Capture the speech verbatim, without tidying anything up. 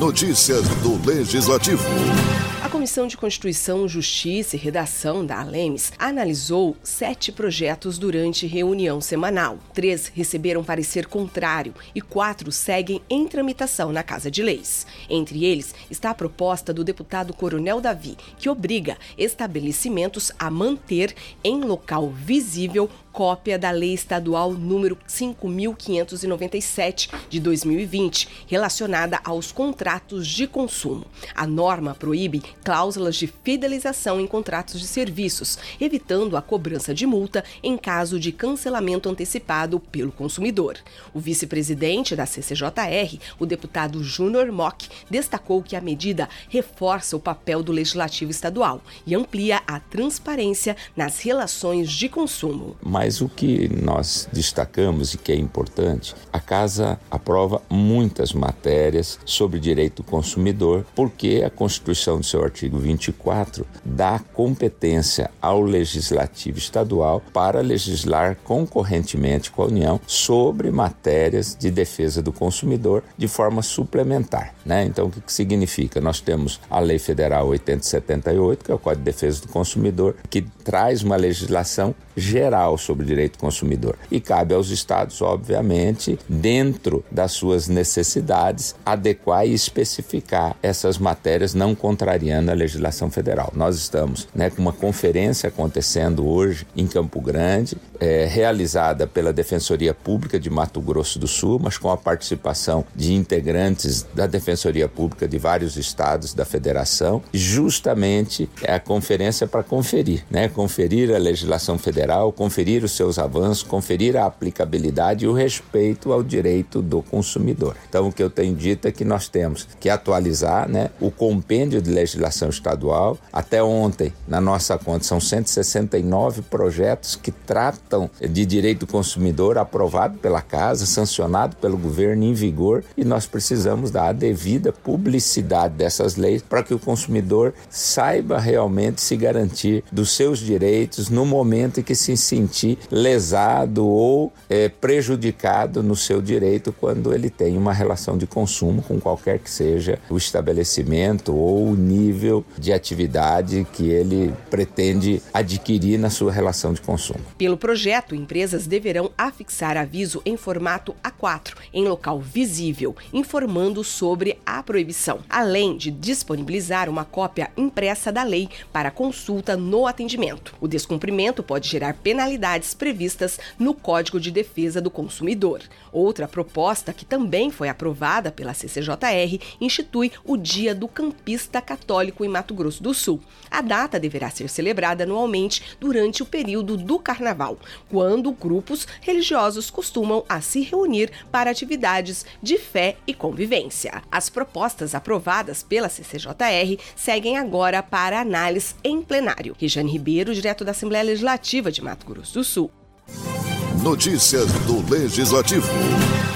Notícias do Legislativo. A Comissão de Constituição, Justiça e Redação da ALEMES analisou sete projetos durante reunião semanal. Três receberam parecer contrário e quatro seguem em tramitação na Casa de Leis. Entre eles está a proposta do deputado Coronel Davi, que obriga estabelecimentos a manter em local visível cópia da Lei Estadual número cinco mil quinhentos e noventa e sete de dois mil e vinte, relacionada aos contratos de consumo. A norma proíbe cláusulas de fidelização em contratos de serviços, evitando a cobrança de multa em caso de cancelamento antecipado pelo consumidor. O vice-presidente da C C J R, o deputado Júnior Mock, destacou que a medida reforça o papel do Legislativo Estadual e amplia a transparência nas relações de consumo. Mas o que nós destacamos e que é importante, a Casa aprova muitas matérias sobre direito do consumidor, porque a Constituição, do seu artigo vinte e quatro, dá competência ao Legislativo Estadual para legislar concorrentemente com a União sobre matérias de defesa do consumidor de forma suplementar, né? Então, o que, que significa? Nós temos a Lei Federal oitocentos e setenta e oito, que é o Código de Defesa do Consumidor, que traz uma legislação geral sobre o direito do consumidor. E cabe aos estados, obviamente, dentro das suas necessidades, adequar e especificar essas matérias, não contrariando a legislação federal. Nós estamos, né, com uma conferência acontecendo hoje em Campo Grande, é, realizada pela Defensoria Pública de Mato Grosso do Sul, mas com a participação de integrantes da Defensoria Pública de vários estados da federação. Justamente é a conferência para conferir, né, conferir a legislação federal, conferir os seus avanços, conferir a aplicabilidade e o respeito ao direito do consumidor. Então, o que eu tenho dito é que nós temos que atualizar, né, o compêndio de legislação estadual. Até ontem, na nossa conta, são cento e sessenta e nove projetos que tratam de direito do consumidor aprovado pela Casa, sancionado pelo governo, em vigor, e nós precisamos dar a devida publicidade dessas leis para que o consumidor saiba realmente se garantir dos seus direitos no momento em que se sentir lesado ou é, prejudicado no seu direito quando ele tem uma relação de consumo com qualquer que seja o estabelecimento ou o nível de atividade que ele pretende adquirir na sua relação de consumo. Pelo projeto, empresas deverão afixar aviso em formato A quatro, em local visível, informando sobre a proibição, além de disponibilizar uma cópia impressa da lei para consulta no atendimento. O descumprimento pode gerar penalidades previstas no Código de Defesa do Consumidor. Outra proposta, que também foi aprovada pela C C J R, institui o Dia do Campista Católico em Mato Grosso do Sul. A data deverá ser celebrada anualmente durante o período do Carnaval, quando grupos religiosos costumam a se reunir para atividades de fé e convivência. As propostas aprovadas pela C C J R seguem agora para análise em plenário. Regiane Ribeiro, direto da Assembleia Legislativa de Mato Grosso do Sul. Notícias do Legislativo.